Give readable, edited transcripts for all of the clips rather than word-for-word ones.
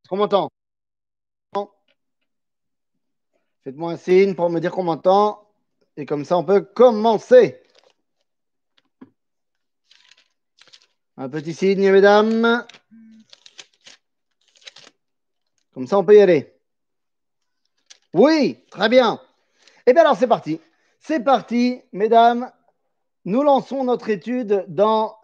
Qu'on m'entend? Faites-moi un signe pour me dire qu'on m'entend. Et comme ça, on peut commencer. Un petit signe, mesdames. Comme ça, on peut y aller. Oui, très bien. Eh bien, alors, c'est parti. C'est parti, mesdames. Nous lançons notre étude dans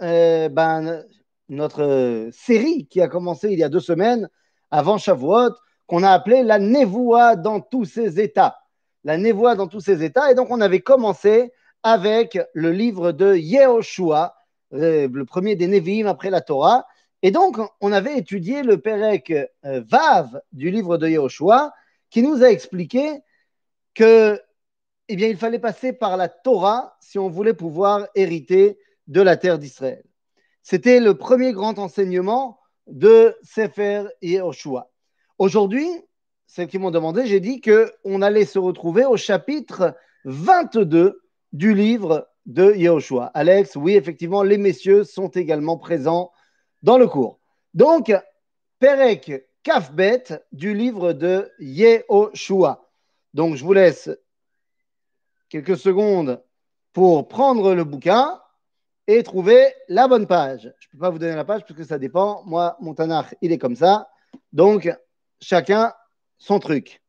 notre série qui a commencé il y a 2 semaines, avant Shavuot, qu'on a appelée la Névoie dans tous ses états. La Névoie dans tous ses états. Et donc, on avait commencé avec le livre de Yehoshua, le premier des Névi'im après la Torah. Et donc, on avait étudié le Perek Vav du livre de Yehoshua, qui nous a expliqué que eh bien, il fallait passer par la Torah si on voulait pouvoir hériter de la terre d'Israël. C'était le premier grand enseignement de Sefer Yehoshua. Aujourd'hui, celles qui m'ont demandé, j'ai dit qu'on allait se retrouver au chapitre 22 du livre de Yehoshua. Alex, oui, effectivement, les messieurs sont également présents dans le cours. Donc, Perek Kafbet du livre de Yehoshua. Donc, je vous laisse quelques secondes pour prendre le bouquin et trouver la bonne page. Je ne peux pas vous donner la page parce que ça dépend. Moi, mon Tanakh, il est comme ça. Donc, chacun son truc.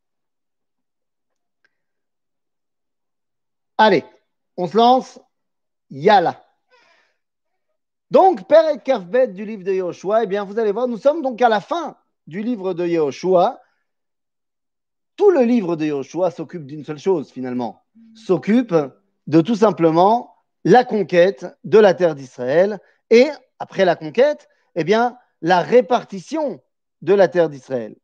Allez, on se lance. Yalla. Donc, Père et Kafbet du livre de Yehoshua, eh bien, vous allez voir, nous sommes donc à la fin du livre de Yehoshua. Tout le livre de Yehoshua s'occupe d'une seule chose, finalement. S'occupe de tout simplement la conquête de la terre d'Israël et, après la conquête, eh bien, la répartition de la terre d'Israël.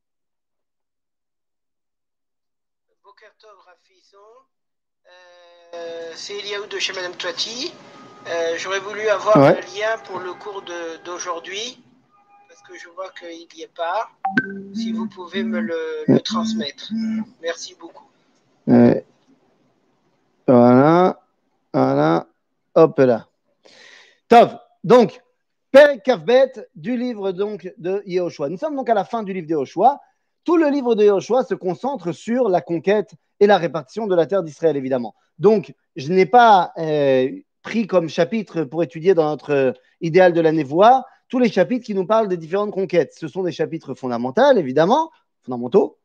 Boker Tov, Rafison. C'est Eliaou de chez Madame Toiti. J'aurais voulu avoir le lien pour le cours d'aujourd'hui parce que je vois qu'il n'y est pas. Si vous pouvez me le transmettre. Merci beaucoup. Voilà. Voilà. Hop là. Tov. Donc, Père Kafbet du livre donc, de Yehoshua. Nous sommes donc à la fin du livre de Yehoshua. Tout le livre de Yehoshua se concentre sur la conquête et la répartition de la terre d'Israël, évidemment. Donc, je n'ai pas pris comme chapitre pour étudier dans notre idéal de la névoie tous les chapitres qui nous parlent des différentes conquêtes. Ce sont des chapitres fondamentaux, évidemment, fondamentaux,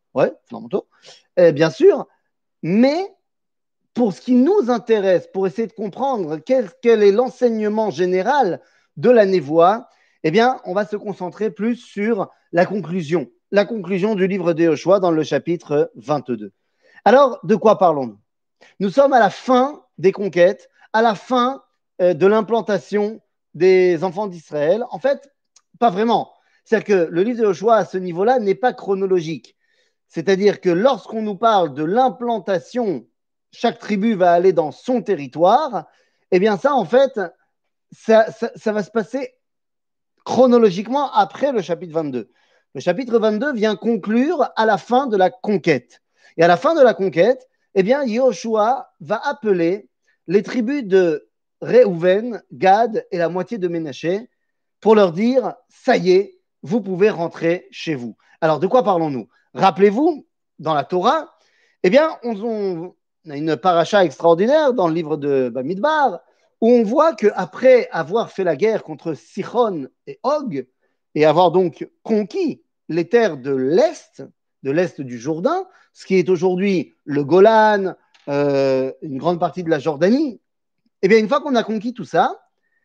bien sûr, mais pour ce qui nous intéresse, pour essayer de comprendre quel est l'enseignement général de la névoie, eh bien, on va se concentrer plus sur la conclusion du livre de Yehoshua dans le chapitre 22. Alors, de quoi parlons-nous? Nous sommes à la fin des conquêtes, à la fin de l'implantation des enfants d'Israël. En fait, pas vraiment. C'est-à-dire que le livre de Yehoshua, à ce niveau-là, n'est pas chronologique. C'est-à-dire que lorsqu'on nous parle de l'implantation, chaque tribu va aller dans son territoire, eh bien ça, en fait, ça va se passer chronologiquement après le chapitre 22. Le chapitre 22 vient conclure à la fin de la conquête. Et à la fin de la conquête, eh bien, Yehoshua va appeler les tribus de Réhouven, Gad et la moitié de Ménaché pour leur dire, ça y est, vous pouvez rentrer chez vous. Alors, de quoi parlons-nous? Rappelez-vous, dans la Torah, eh bien, on a une paracha extraordinaire dans le livre de Bamidbar, où on voit qu'après avoir fait la guerre contre Sichon et Og, et avoir donc conquis les terres de l'est du Jourdain, ce qui est aujourd'hui le Golan, une grande partie de la Jordanie, et bien une fois qu'on a conquis tout ça,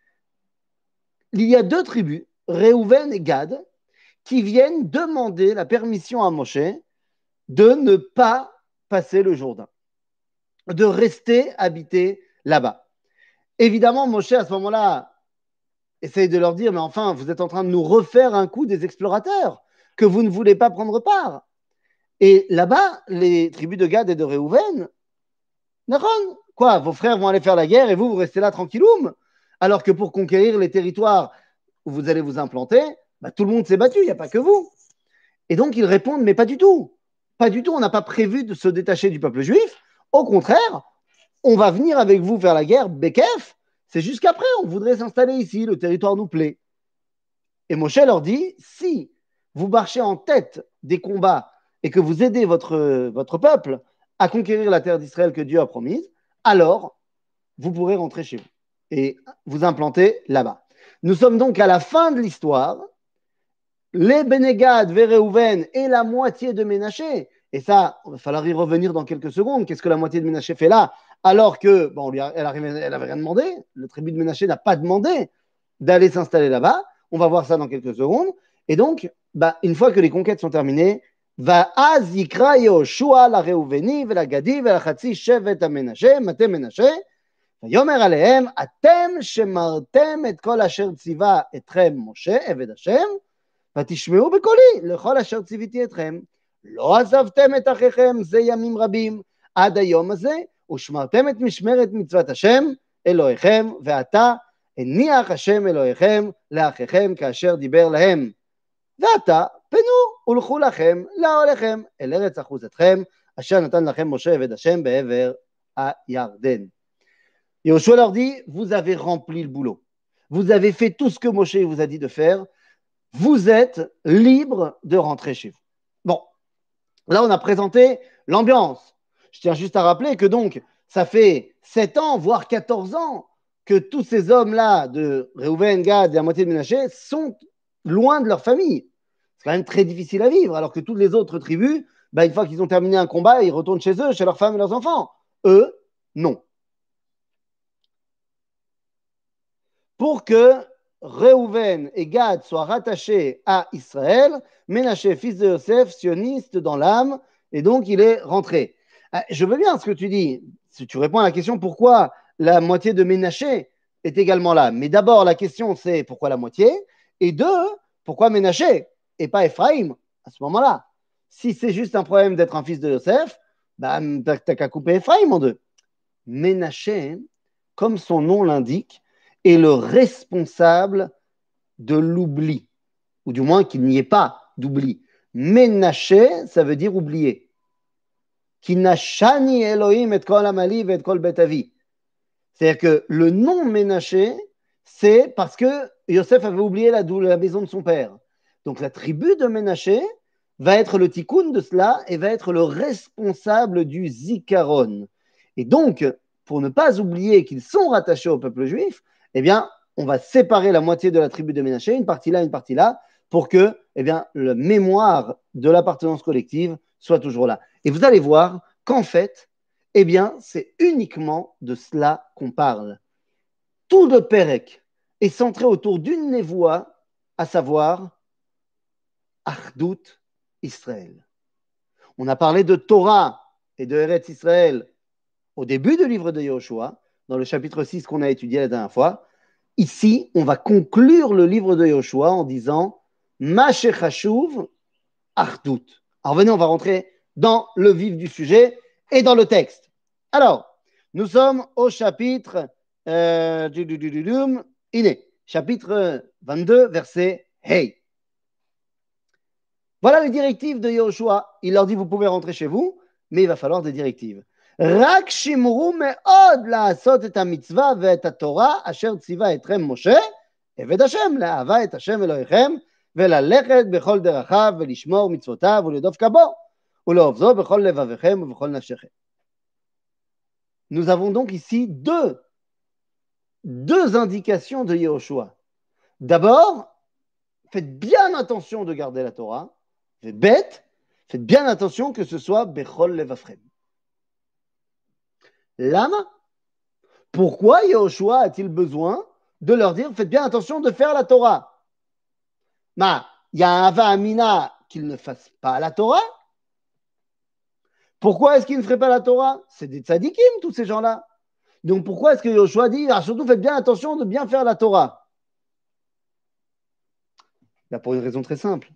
il y a 2 tribus, Réhouven et Gad, qui viennent demander la permission à Moshe de ne pas passer le Jourdain, de rester habiter là-bas. Évidemment, Moshe, à ce moment-là, essaye de leur dire, mais enfin, vous êtes en train de nous refaire un coup des explorateurs que vous ne voulez pas prendre part. Et là-bas, les tribus de Gad et de Réhouven, quoi, vos frères vont aller faire la guerre et vous restez là tranquilloum. Alors que pour conquérir les territoires où vous allez vous implanter, bah, tout le monde s'est battu, il n'y a pas que vous. Et donc, ils répondent, mais pas du tout. Pas du tout, on n'a pas prévu de se détacher du peuple juif. Au contraire, on va venir avec vous faire la guerre, Bekef. C'est jusqu'après, on voudrait s'installer ici, le territoire nous plaît. Et Moshe leur dit, si vous marchez en tête des combats et que vous aidez votre peuple à conquérir la terre d'Israël que Dieu a promise, alors vous pourrez rentrer chez vous et vous implanter là-bas. Nous sommes donc à la fin de l'histoire. Les Bénégad, Véréouven et la moitié de Ménaché, et ça, il va falloir y revenir dans quelques secondes. Qu'est-ce que la moitié de Ménaché fait là? Alors que, bon, elle n'avait rien demandé, le tribu de Ménaché n'a pas demandé d'aller s'installer là-bas. On va voir ça dans quelques secondes. Et donc, une fois que les conquêtes sont terminées, va azikra Yoshua la Réouveni, la Gadi, la Chatzi, Shevet a Ménaché, Maté Ménaché, ויאמר עליהם, אתם שמרתם את כל אשר ציווה אתכם משה, עבד השם, ותשמעו בקולי לכל אשר ציוויתי אתכם. לא עזבתם את אחיכם זה ימים רבים עד היום הזה, ושמרתם את משמרת מצוות השם אלוהיכם, ועתה הניח השם אלוהיכם לאחיכם כאשר דיבר להם. ועתה פנו ולכו לכם לאוהליכם אל ארץ אחוזתכם, אשר נתן לכם משה עבד השם בעבר הירדן. Yoshua leur dit, vous avez rempli le boulot. Vous avez fait tout ce que Moshe vous a dit de faire. Vous êtes libre de rentrer chez vous. Bon, là on a présenté l'ambiance. Je tiens juste à rappeler que donc, ça fait 7 ans, voire 14 ans, que tous ces hommes-là de Réhouven, Gad et la moitié de Ménaché sont loin de leur famille. C'est quand même très difficile à vivre, alors que toutes les autres tribus, une fois qu'ils ont terminé un combat, ils retournent chez eux, chez leurs femmes et leurs enfants. Eux, non. Pour que Réhouven et Gad soient rattachés à Israël, Ménaché, fils de Yosef, sioniste dans l'âme, et donc il est rentré. Je veux bien ce que tu dis. Si tu réponds à la question pourquoi la moitié de Ménaché est également là. Mais d'abord, la question c'est pourquoi la moitié? Et deux, pourquoi Ménaché et pas Ephraïm à ce moment-là? Si c'est juste un problème d'être un fils de Yosef, t'as qu'à couper Ephraïm en deux. Ménaché, comme son nom l'indique, est le responsable de l'oubli, ou du moins qu'il n'y ait pas d'oubli. Ménaché, ça veut dire oublier. Ki nashani Elohim et kol amali et kol bet avi. C'est-à-dire que le nom Ménaché, c'est parce que Yosef avait oublié la maison de son père. Donc la tribu de Ménaché va être le tikkun de cela et va être le responsable du zikaron. Et donc, pour ne pas oublier qu'ils sont rattachés au peuple juif, eh bien, on va séparer la moitié de la tribu de Ménaché, une partie là, pour que, la mémoire de l'appartenance collective soit toujours là. Et vous allez voir qu'en fait, c'est uniquement de cela qu'on parle. Tout le Pérec est centré autour d'une névoie, à savoir Achdut Israël. On a parlé de Torah et de Eretz Israël au début du livre de Yoshua, dans le chapitre 6 qu'on a étudié la dernière fois. Ici, on va conclure le livre de Yoshua en disant Ma shechashuv Achdut. Alors venez, on va rentrer dans le vif du sujet et dans le texte. Alors, nous sommes au chapitre chapitre 22, verset Hey. Voilà les directives de Yoshua. Il leur dit, vous pouvez rentrer chez vous, mais il va falloir des directives. רק שמרו מאוד לעשות את המצווה ואת התורה אשר ציווה אתכם משה, עבד השם, לאהבה את השם אלוהיכם, וללכת בכל דרכיו ולשמור מצוותיו ולרדוף כבו, ולאהובו בכל לבביכם ובכל נפשכם. Nous avons donc ici deux indications de Yehoshua. D'abord, faites bien attention de garder la Torah. Faites bien attention que ce soit Bechol Levavchem. Lama, pourquoi Yehoshua a-t-il besoin de leur dire faites bien attention de faire la Torah? Il y a un Hava Amina qu'ils ne fassent pas la Torah. Pourquoi est-ce qu'ils ne feraient pas la Torah? C'est des tzadikim, tous ces gens-là. Donc pourquoi est-ce que Yehoshua dit surtout faites bien attention de bien faire la Torah? Pour une raison très simple.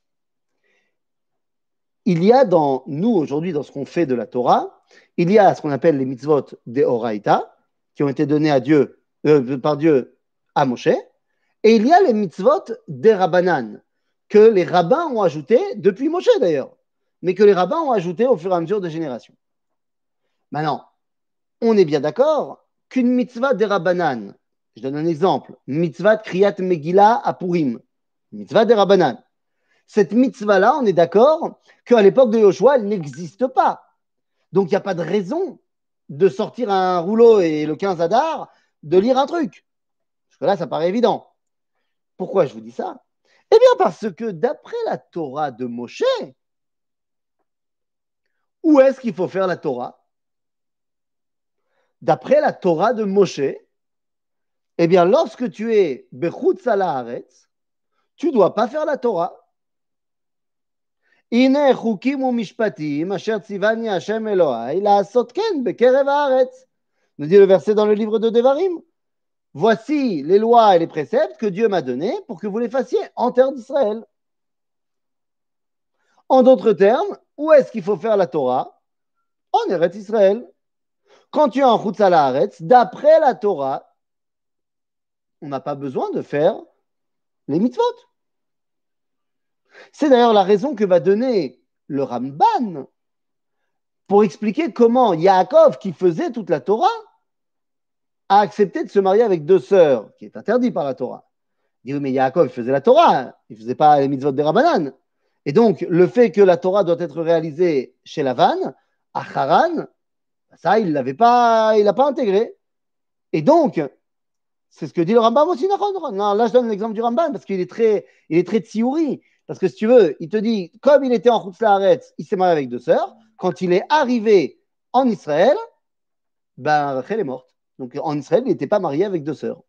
Il y a dans nous aujourd'hui, dans ce qu'on fait de la Torah, il y a ce qu'on appelle les mitzvot de Oraïta, qui ont été donnés à Dieu, par Dieu à Moshe, et il y a les mitzvot des Rabbanan, que les rabbins ont ajouté, depuis Moshe d'ailleurs, mais que les rabbins ont ajouté au fur et à mesure des générations. Maintenant, on est bien d'accord qu'une mitzvah des Rabbanan, je donne un exemple, mitzvah de Kriyat Megillah à Purim, mitzvah des Rabbanan, Cette mitzvah-là, on est d'accord qu'à l'époque de Yoshua, elle n'existe pas. Donc, il n'y a pas de raison de sortir un rouleau et le 15 Adar, de lire un truc. Parce que là, ça paraît évident. Pourquoi je vous dis ça? Eh bien, parce que d'après la Torah de Moshe, où est-ce qu'il faut faire la Torah? D'après la Torah de Moshe, eh bien, lorsque tu es Bechutz Haaretz, tu ne dois pas faire la Torah. הנה חוקים ומשפטים אשר ציווני השם אלוהי לעשות כן בקרב הארץ. Nous dit le verset dans le livre de Devarim. Voici les lois et les préceptes que Dieu m'a donnés pour que vous les fassiez en terre d'Israël. En d'autres termes, où est-ce qu'il faut faire la Torah? En Eretz Israël. Quand tu es en Chutz Haaretz, d'après la Torah, on n'a pas besoin de faire les mitzvot. C'est d'ailleurs la raison que va donner le Ramban pour expliquer comment Yaakov, qui faisait toute la Torah, a accepté de se marier avec deux sœurs, qui est interdit par la Torah. Il dit, oui, mais Yaakov, il faisait la Torah, il ne faisait pas les mitzvot des Rabbanan. Et donc, le fait que la Torah doit être réalisée chez Lavan, à Haran, ça, il l'a pas intégré. Et donc, c'est ce que dit le Rambam aussi. Non, là, je donne l'exemple du Rambam parce qu'il est très tsiouri. Parce que si tu veux, il te dit, comme il était en Chutz Laaretz, il s'est marié avec deux sœurs. Quand il est arrivé en Israël, ben, Rachel est morte. Donc, en Israël, il n'était pas marié avec deux sœurs.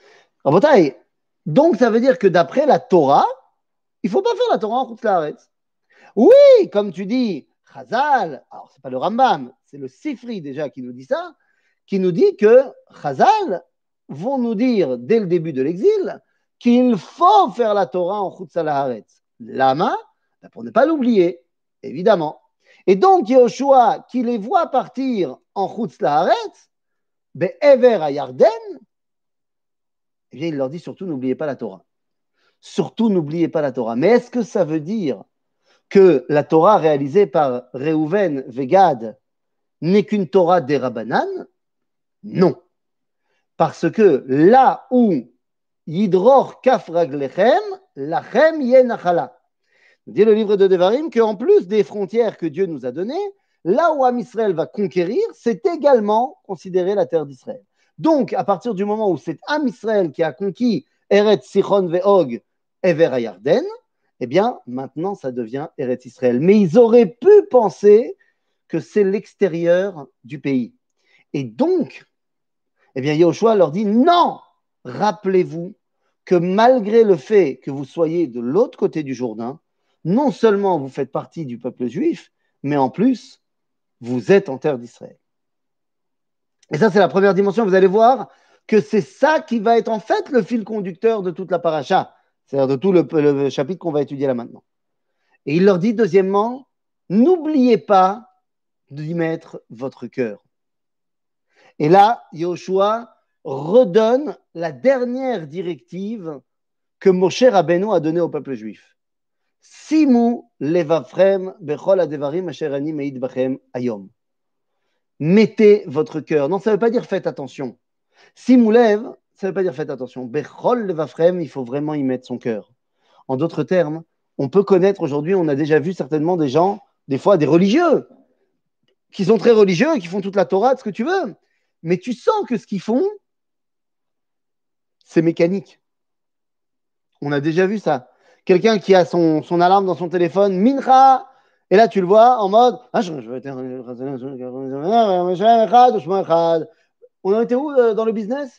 Donc, ça veut dire que d'après la Torah, il ne faut pas faire la Torah en Chutz Laaretz. Oui, comme tu dis, Chazal, alors c'est pas le Rambam, c'est le Sifri déjà qui nous dit ça, qui nous dit que Chazal vont nous dire dès le début de l'exil qu'il faut faire la Torah en Chutz Laaretz. Lama, pour ne pas l'oublier, évidemment. Et donc, Yehoshua, qui les voit partir en Chutz Laaretz, Be'ever à Yarden, eh bien, il leur dit surtout n'oubliez pas la Torah. Surtout n'oubliez pas la Torah. Mais est-ce que ça veut dire que la Torah réalisée par Reuven Vegad n'est qu'une Torah des Rabbanan? Non. Parce que là où Yidror kaf raglechem, lachem yenachala. Dit le livre de Devarim qu'en plus des frontières que Dieu nous a données, là où Am Israël va conquérir, c'est également considéré la terre d'Israël. Donc, à partir du moment où c'est Am Israël qui a conquis Eretz Sichon ve'og Ever Yarden, eh bien, maintenant, ça devient Eretz Israël. Mais ils auraient pu penser que c'est l'extérieur du pays. Et donc, eh bien, Yehoshua leur dit non, rappelez-vous que malgré le fait que vous soyez de l'autre côté du Jourdain, non seulement vous faites partie du peuple juif, mais en plus, vous êtes en terre d'Israël. Et ça, c'est la première dimension. Vous allez voir que c'est ça qui va être en fait le fil conducteur de toute la paracha, c'est-à-dire de tout le chapitre qu'on va étudier là maintenant. Et il leur dit, deuxièmement, n'oubliez pas d'y mettre votre cœur. Et là, Yehoshua redonne la dernière directive que Moshe Rabbeinu a donnée au peuple juif. Simu levavchem bechol hadevarim asher ani meid bachem hayom. Mettez votre cœur. Non, ça ne veut pas dire faites attention. Simu lev, ça ne veut pas dire faites attention. Bechol levavchem, il faut vraiment y mettre son cœur. En d'autres termes, on peut connaître aujourd'hui, on a déjà vu certainement des gens, des fois des religieux, qui sont très religieux, qui font toute la Torah, ce que tu veux. Mais tu sens que ce qu'ils font, c'est mécanique. On a déjà vu ça. Quelqu'un qui a son alarme dans son téléphone, Mincha, et là tu le vois en mode on en était où dans le business?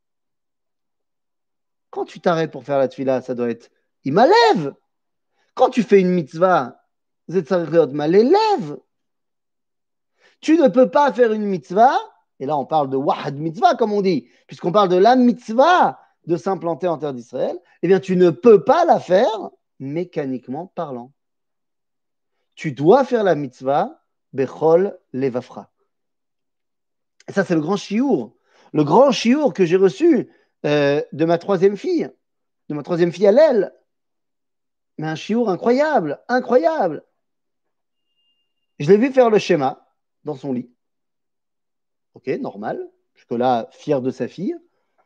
Quand tu t'arrêtes pour faire la tefila, ça doit être Imalev. Quand tu fais une mitzvah, Malelev. Tu ne peux pas faire une mitzvah, et là on parle de wahad mitzvah comme on dit, puisqu'on parle de la mitzvah de s'implanter en terre d'Israël, eh bien tu ne peux pas la faire mécaniquement parlant. Tu dois faire la mitzvah bechol levafra. Et ça c'est le grand chiour que j'ai reçu de ma troisième fille à l'aile. Mais un chiour incroyable. Je l'ai vu faire le schéma dans son lit. Ok, normal. Jusque-là, fier de sa fille.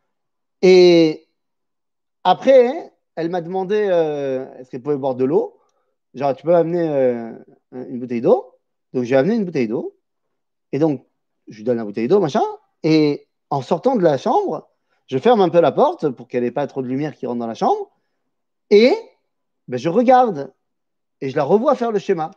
Et après, elle m'a demandé est-ce qu'elle pouvait boire de l'eau. genre, tu peux amener une bouteille d'eau. Donc, j'ai amené une bouteille d'eau. Et donc, je lui donne la bouteille d'eau, machin. Et en sortant de la chambre, je ferme un peu la porte pour qu'il n'y ait pas trop de lumière qui rentre dans la chambre. Et ben, je regarde. Et je la revois faire le schéma.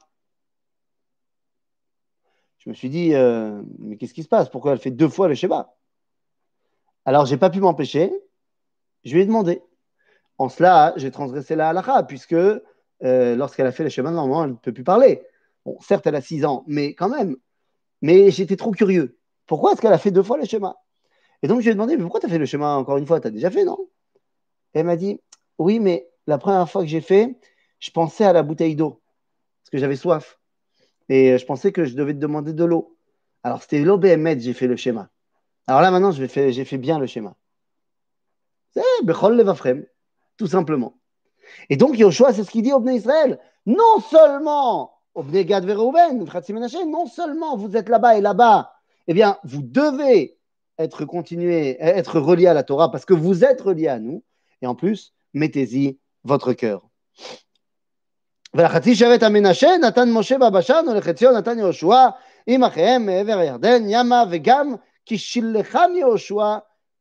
Je me suis dit, mais qu'est-ce qui se passe? Pourquoi elle fait 2 fois le schéma? Alors, je n'ai pas pu m'empêcher. Je lui ai demandé. En cela, j'ai transgressé la halakha, puisque lorsqu'elle a fait le schéma, normalement, elle ne peut plus parler. Bon, certes, elle a 6 ans, mais quand même. Mais j'étais trop curieux. Pourquoi est-ce qu'elle a fait 2 fois le schéma? Et donc, je lui ai demandé, mais pourquoi tu as fait le schéma encore une fois? Tu as déjà fait, non? Et elle m'a dit, oui, mais la première fois que j'ai fait, je pensais à la bouteille d'eau, parce que j'avais soif. Et je pensais que je devais te demander de l'eau. Alors, c'était l'eau BMED, j'ai fait le schéma. Alors là, maintenant, j'ai fait bien le schéma. C'est Bechol Levafrem, tout simplement. Et donc, Yoshua, c'est ce qu'il dit au Bnei Israël. Non seulement au Bnei Gad Verouven, non seulement vous êtes là-bas et là-bas, eh bien, vous devez être relié à la Torah parce que vous êtes relié à nous. Et en plus, mettez-y votre cœur. ולחצי שבט המנשה נתן משה בבשן ולחציו נתן יהושע עם אחיהם מעבר הירדן ימה וגם כי שילחם יהושע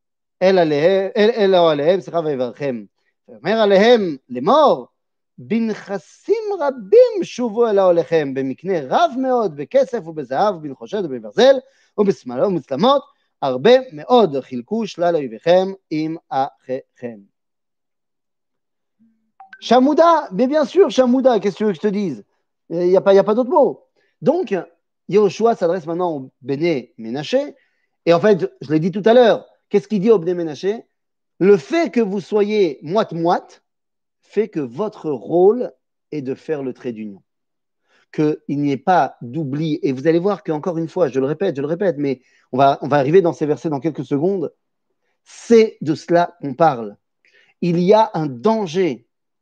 אל אוהליהם ויברכם. ואומר עליהם לאמור בנכסים רבים שובו אל אוהליכם במקנה רב מאוד בכסף ובזהב ובנחושת ובברזל ובמצלמות הרבה מאוד חילקו שלל אויביכם עם אחיכם. Chamouda, mais bien sûr, Chamouda, qu'est-ce que tu veux que je te dise? Il n'y a pas d'autre mot. Donc, Yehoshua s'adresse maintenant au Béné Ménaché. Et en fait, je l'ai dit tout à l'heure, qu'est-ce qu'il dit au Béné Ménaché? Le fait que vous soyez moite-moite fait que votre rôle est de faire le trait d'union. Qu'il n'y ait pas d'oubli. Et vous allez voir qu'encore une fois, je le répète, mais on va arriver dans ces versets dans quelques secondes. C'est de cela qu'on parle. Il y a un danger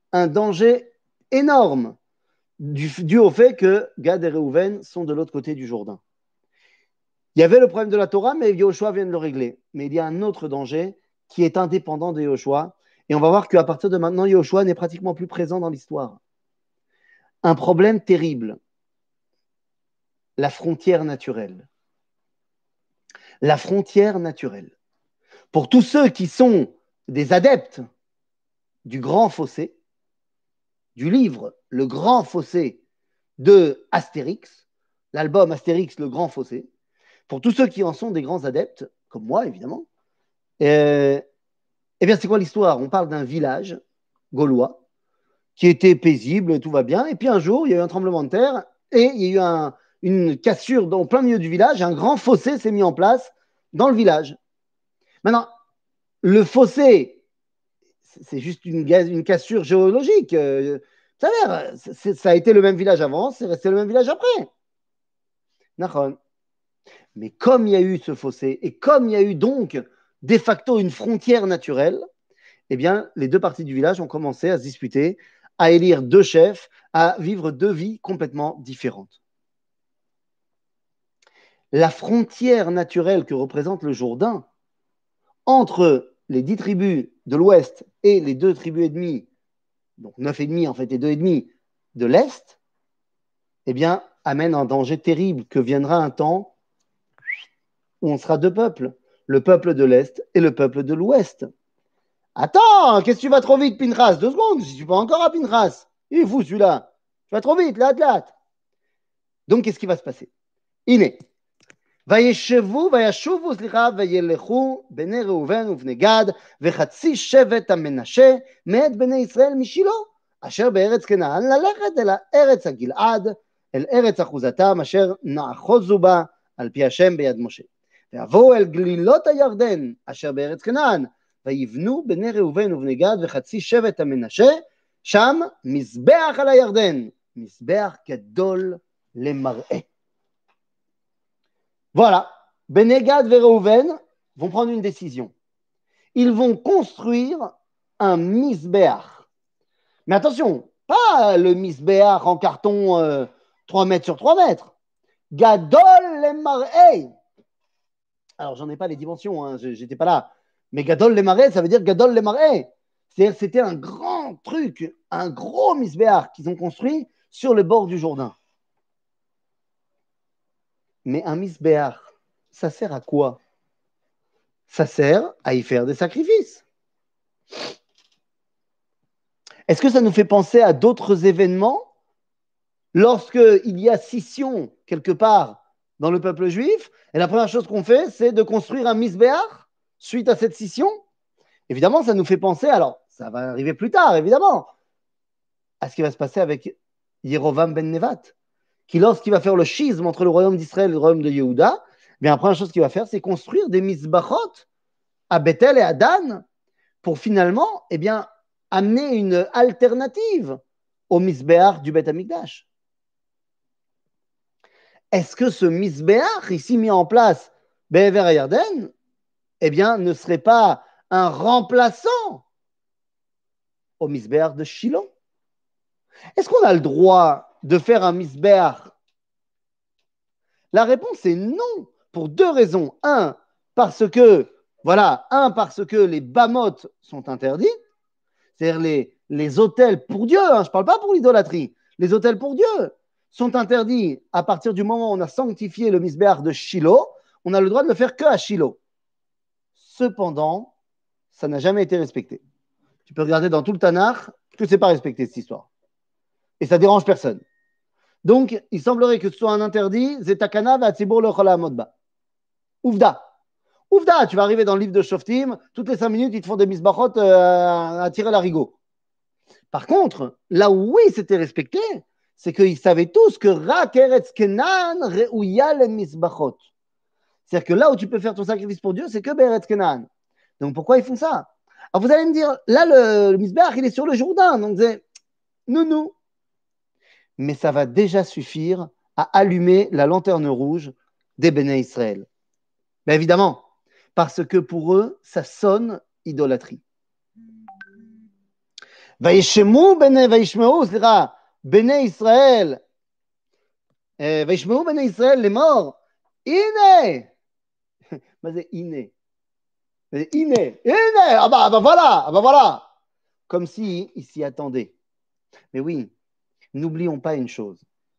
énorme dû au fait que Gad et Reuven sont de l'autre côté du Jourdain. Il y avait le problème de la Torah, mais Yehoshua vient de le régler. Mais il y a un autre danger qui est indépendant de Yehoshua. Et on va voir qu'à partir de maintenant, Yehoshua n'est pratiquement plus présent dans l'histoire. Un problème terrible. La frontière naturelle. La frontière naturelle. Pour tous ceux qui sont des adeptes du grand fossé, du livre Le Grand Fossé de Astérix, l'album Astérix, Le Grand Fossé, pour tous ceux qui en sont des grands adeptes, comme moi évidemment, eh bien c'est quoi l'histoire? On parle d'un village gaulois qui était paisible, tout va bien, et puis un jour il y a eu un tremblement de terre et il y a eu une cassure dans plein milieu du village, un grand fossé s'est mis en place dans le village. Maintenant, le fossé, c'est juste une cassure géologique. Ça a été le même village avant, c'est resté le même village après. Mais comme il y a eu ce fossé et comme il y a eu donc de facto une frontière naturelle, eh bien, les deux parties du village ont commencé à se disputer, à élire 2 chefs, à vivre 2 vies complètement différentes. La frontière naturelle que représente le Jourdain entre les 10 tribus de l'Ouest et les 2 tribus et demie, donc 9,5 en fait et 2,5 de l'Est, eh bien, amène un danger terrible que viendra un temps où on sera 2 peuples, le peuple de l'Est et le peuple de l'Ouest. Attends, qu'est-ce que tu vas trop vite, Pinchas? 2 secondes, si tu vas encore à Pinchas. Il est fou celui-là. Tu vas trop vite, là. Donc, qu'est-ce qui va se passer? Iné. וישובו סליחה וילכו בני ראובן ובני גד וחצי שבט המנשה מאת בני ישראל משילה אשר בארץ כנען ללכת אל ארץ הגלעד אל ארץ אחוזתם אשר נאחוזו בה על פי השם ביד משה ויבואו אל גלילות הירדן אשר בארץ כנען ויבנו בני ראובן ובני גד וחצי שבט המנשה שם מזבח על הירדן מזבח גדול למראה. Voilà, Bnei Gad et Reuven vont prendre une décision. Ils vont construire un misbéach. Mais attention, pas le misbéach en carton 3 mètres sur 3 mètres. Gadol le mar'eh. Alors, j'en ai pas les dimensions, hein, j'étais pas là. Mais Gadol le mar'eh, ça veut dire Gadol le mar'eh. C'est-à-dire que c'était un grand truc, un gros misbéach qu'ils ont construit sur le bord du Jourdain. Mais un misbéach, ça sert à quoi? Ça sert à y faire des sacrifices. Est-ce que ça nous fait penser à d'autres événements lorsqu'il y a scission quelque part dans le peuple juif, et la première chose qu'on fait, c'est de construire un misbéach suite à cette scission? Évidemment, ça nous fait penser, alors ça va arriver plus tard, évidemment, à ce qui va se passer avec Yerovam ben Nevat, qui lorsqu'il va faire le schisme entre le royaume d'Israël et le royaume de Yehuda, bien la première chose qu'il va faire, c'est construire des misbachot à Bethel et à Dan pour finalement, eh bien, amener une alternative au misbéach du Beth Amikdash. Est-ce que ce misbéach, ici mis en place Be'ever Yarden, eh bien, ne serait pas un remplaçant au misbéach de Shiloh? Est-ce qu'on a le droit de faire un misbéach? La réponse est non, pour deux raisons. Parce que les bamotes sont interdits, c'est-à-dire les autels pour Dieu, je ne parle pas pour l'idolâtrie, les autels pour Dieu sont interdits à partir du moment où on a sanctifié le misbéach de Shiloh, on a le droit de le faire que à Shiloh. Cependant, ça n'a jamais été respecté. Tu peux regarder dans tout le Tanakh que ce n'est pas respecté cette histoire. Et ça dérange personne. Donc, il semblerait que ce soit un interdit, Zetakana va Tzibur le Chola Modba. Ouvda. Ouvda, tu vas arriver dans le livre de Shoftim, toutes les 5 minutes, ils te font des misbachot à tirer l'arigot. Par contre, là où oui, c'était respecté, c'est qu'ils savaient tous que Rak Eretz Kenan Re'uya le misbachot. C'est-à-dire que là où tu peux faire ton sacrifice pour Dieu, c'est que Be'eretz Kenan. Donc pourquoi ils font ça? Alors vous allez me dire, là le misbach, il est sur le Jourdain, donc c'est nounou. Mais ça va déjà suffire à allumer la lanterne rouge des Béné Israël. Ben évidemment, parce que pour eux, ça sonne idolâtrie. Vaishmeu Béné Israël, Vaishmeu Béné Israël, les morts, Iné. Mais c'est Iné. Iné. Ah bah voilà. Comme s'ils s'y attendaient. Mais oui, n'oublions pas une chose.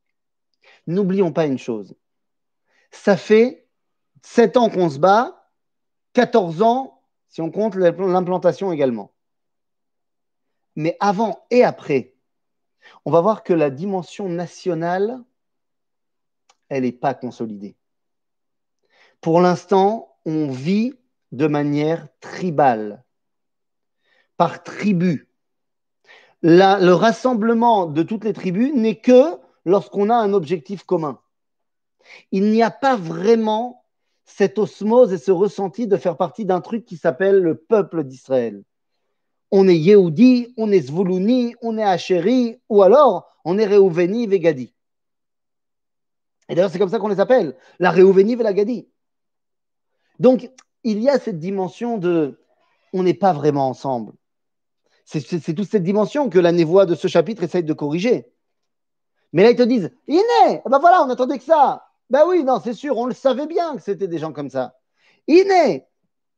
Ça fait 7 ans qu'on se bat, 14 ans si on compte l'implantation également. Mais avant et après, on va voir que la dimension nationale, elle n'est pas consolidée. Pour l'instant, on vit de manière tribale, par tribu. Le rassemblement de toutes les tribus n'est que lorsqu'on a un objectif commun. Il n'y a pas vraiment cette osmose et ce ressenti de faire partie d'un truc qui s'appelle le peuple d'Israël. On est Yehudi, on est Zvoulouni, on est Hachéri, ou alors on est Réouveni et Gadi. Et d'ailleurs, c'est comme ça qu'on les appelle, la Réouveni et la Gadi. Donc, il y a cette dimension de on n'est pas vraiment ensemble. C'est toute cette dimension que la névoie de ce chapitre essaye de corriger. Mais là, ils te disent, Iné, ben voilà, on attendait que ça. Ben oui, non, c'est sûr, on le savait bien que c'était des gens comme ça. Iné.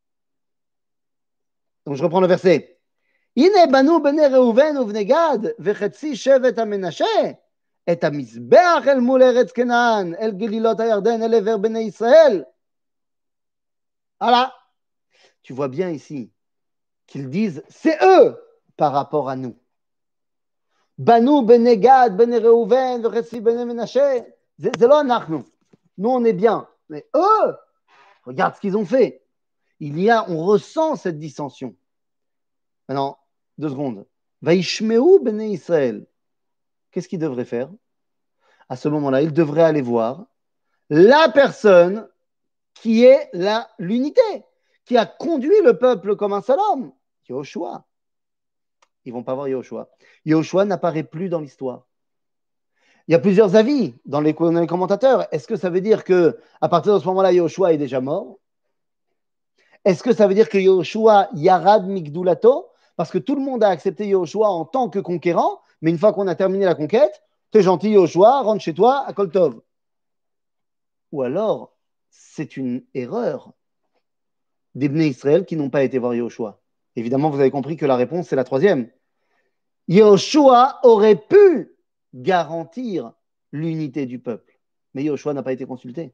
Donc, je reprends le verset. Iné, banu bene Reuven uvne Gad, vechetzi shevet amenashe, et amizbeach el mul eretz Kenan, el gelilot hayarden, el ever bene Israël. Voilà. Tu vois bien ici qu'ils disent, c'est eux par rapport à nous. Banu bene Gad, bene Reuven, vechetzi bene Menashe, c'est là, nous. Nous, on est bien. Mais eux, regarde ce qu'ils ont fait. On ressent cette dissension. Maintenant, 2 secondes. Vaishmeu Bnei Israël. Qu'est-ce qu'ils devraient faire? À ce moment-là, ils devraient aller voir la personne qui est l'unité, qui a conduit le peuple comme un seul homme, Yehoshua. Ils ne vont pas voir Yehoshua. Yehoshua n'apparaît plus dans l'histoire. Il y a plusieurs avis dans les commentateurs. Est-ce que ça veut dire qu'à partir de ce moment-là, Yehoshua est déjà mort? Est-ce que ça veut dire que Yehoshua Yarad Migdulato? Parce que tout le monde a accepté Yehoshua en tant que conquérant, mais une fois qu'on a terminé la conquête, t'es gentil Yehoshua, rentre chez toi à Kol Tov. Ou alors, c'est une erreur des Bnei Israël qui n'ont pas été voir Yehoshua. Évidemment, vous avez compris que la réponse, c'est la troisième. Yehoshua aurait pu garantir l'unité du peuple. Mais Yoshua n'a pas été consulté.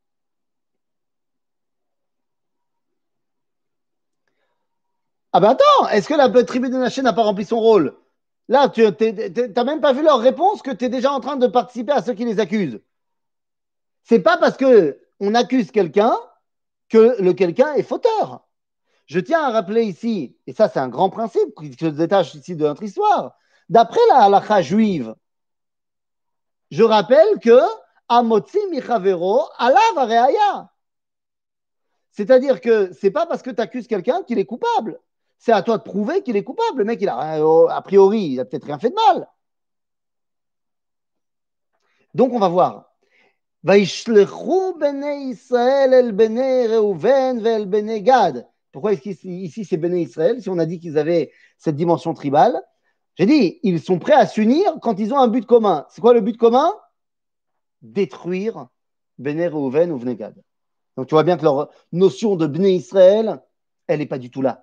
Ah ben attends, est-ce que la tribu de Ménaché n'a pas rempli son rôle? Là, tu n'as même pas vu leur réponse que tu es déjà en train de participer à ceux qui les accusent. C'est pas parce qu'on accuse quelqu'un que le quelqu'un est fauteur. Je tiens à rappeler ici, et ça c'est un grand principe qui se détache ici de notre histoire, d'après la halakha juive, je rappelle que Amotzi Michavero alav areaya. C'est-à-dire que c'est pas parce que tu accuses quelqu'un qu'il est coupable. C'est à toi de prouver qu'il est coupable. Le mec, a priori, il a peut-être rien fait de mal. Donc on va voir. Pourquoi ici c'est Béné Israël si on a dit qu'ils avaient cette dimension tribale? J'ai dit, ils sont prêts à s'unir quand ils ont un but commun. C'est quoi le but commun? Détruire Béné Reuven ou Bné Gad. Donc tu vois bien que leur notion de Béné Israël, elle n'est pas du tout là.